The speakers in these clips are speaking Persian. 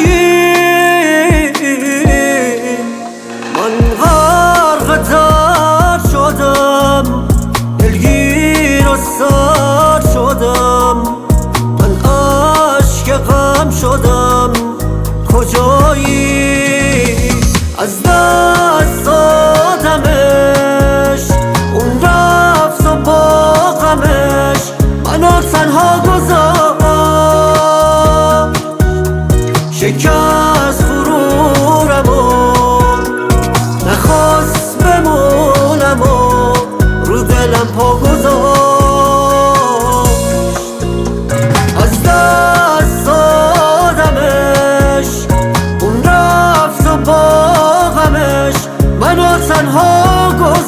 من غرق درد شدم، دلگیر و سرد شدم، من عشق غم شدم. کجایی؟ از دست دادمش، اون رفت و با غمش منو تنها گذاشت. شکست غرورم و نخواست بمونم و رو دلم پا گذاشت. از دست دادمش، اون رفت و با غمش منو تنها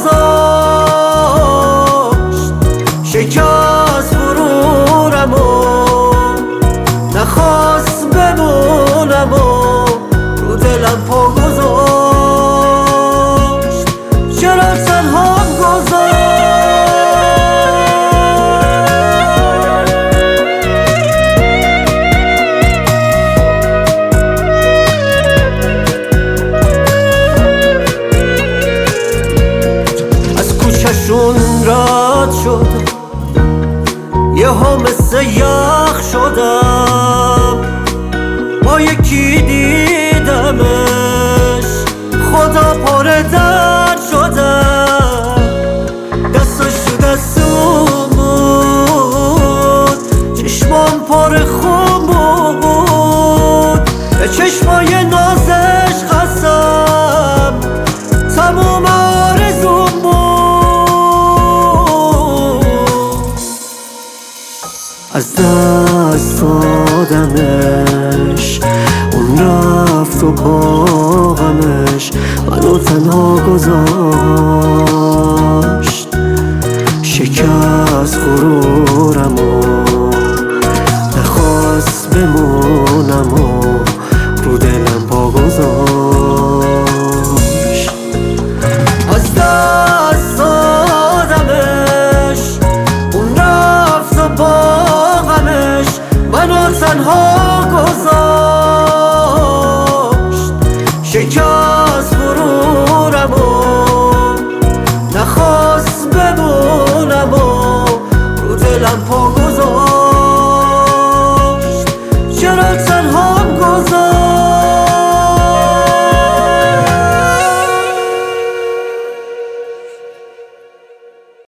گذاشت. شکست غرورم و نخواست بمونم و رو دلم پا گذاشت. چرا تنهام گذاشت؟ از کوچه‌شون رد شدم، یهو مثل یخ شدم. با یکی دیدمش، خدا پر درد شدم. دستش تو دستم بود، چشمام پر خون بود. به چشمای نازش خستم، تموم آرزوم بود. از دست دادمش، اون رفت و با غمش منو تنها گذاشت.